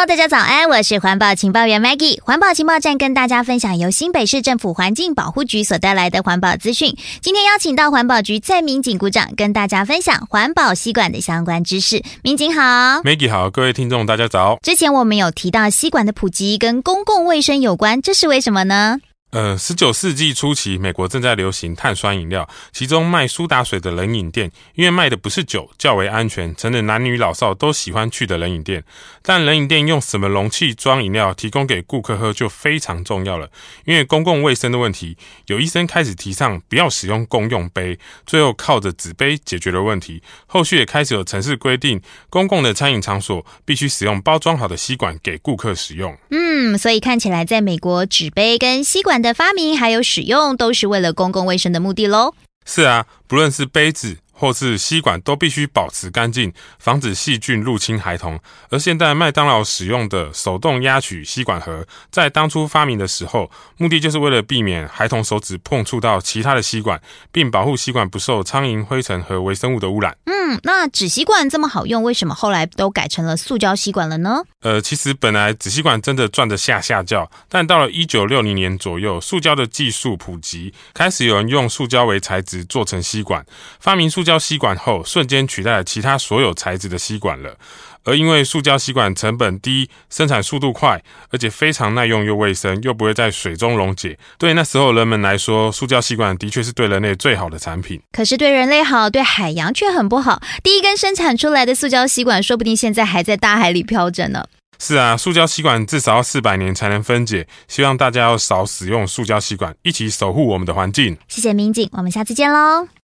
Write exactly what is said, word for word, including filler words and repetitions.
大家早安，我是环保情报员 Maggie。环保情报站跟大家分享由新北市政府环境保护局所带来的环保资讯。今天邀请到环保局蔡民警股长跟大家分享环保吸管的相关知识。民警好。 Maggie 好，各位听众大家早。 之前我们有提到吸管的普及跟公共卫生有关，这是为什么呢？ 呃，十九世纪初期，美国正在流行碳酸饮料，其中卖苏打水的冷饮店，因为卖的不是酒，较为安全，成了男女老少都喜欢去的冷饮店。但冷饮店用什么容器装饮料，提供给顾客喝就非常重要了。因为公共卫生的问题，有医生开始提倡不要使用公用杯，最后靠着纸杯解决了问题。后续也开始有城市规定，公共的餐饮场所必须使用包装好的吸管给顾客使用。 嗯，所以看起来在美国，纸杯跟吸管的发明还有使用都是为了公共卫生的目的咯。 是啊，不论是杯子或是吸管都必须保持干净，防止细菌入侵孩童。而现在麦当劳使用的手动压取吸管盒，在当初发明的时候，目的就是为了避免孩童手指碰触到其他的吸管，并保护吸管不受苍蝇、灰尘和微生物的污染。 嗯，那纸吸管这么好用，为什么后来都改成了塑胶吸管了呢？ 呃，其实本来纸吸管真的赚得下下叫，但到了一九六零年左右，塑胶的技术普及，开始有人用塑胶为材质做成吸管。发明塑胶吸管后，瞬间取代了其他所有材质的吸管了。而因为塑胶吸管成本低，生产速度快，而且非常耐用又卫生，又不会在水中溶解，对那时候人们来说，塑胶吸管的确是对人类最好的产品。 可是对人类好，对海洋却很不好。第一根生产出来的塑胶吸管，说不定现在还在大海里飘着呢。 是啊，塑胶吸管至少要四百年才能分解，希望大家要少使用塑胶吸管，一起守护我们的环境。 谢谢民警，我们下次见咯。